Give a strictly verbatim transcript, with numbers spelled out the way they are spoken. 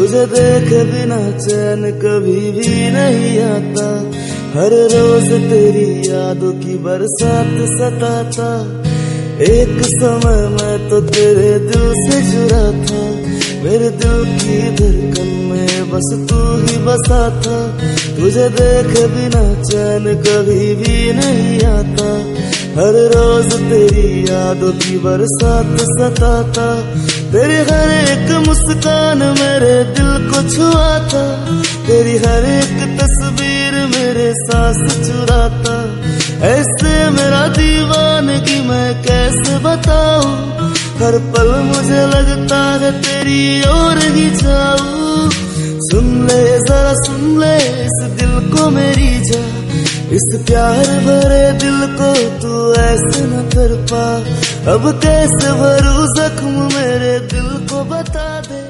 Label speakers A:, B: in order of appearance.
A: तुझे देखे बिना चैन कभी भी नहीं आता। हर रोज तेरी यादों की बरसात सताता। एक समय मैं तो तेरे दिल से जुड़ा था, मेरे दिल की धड़कन में बस तू ही बसा था। तुझे देखे बिना चैन कभी भी नहीं आता। हर रोज तेरी यादों की बरसात सताता। तेरी हर एक मुस्कान मेरे दिल को छुआ था। तेरी हर एक तस्वीर मेरे सांस चुराता। ऐसे मेरा दीवानगी मैं कैसे बताऊं। हर पल मुझे लगता है तेरी ओर ही जाऊं। सुन ले जरा सुन ले इस दिल को मेरी जा, इस प्यार भरे दिल को तू ऐसे न कर पा। अब कैसे भरूं जख्म मेरे दिल को बता दे।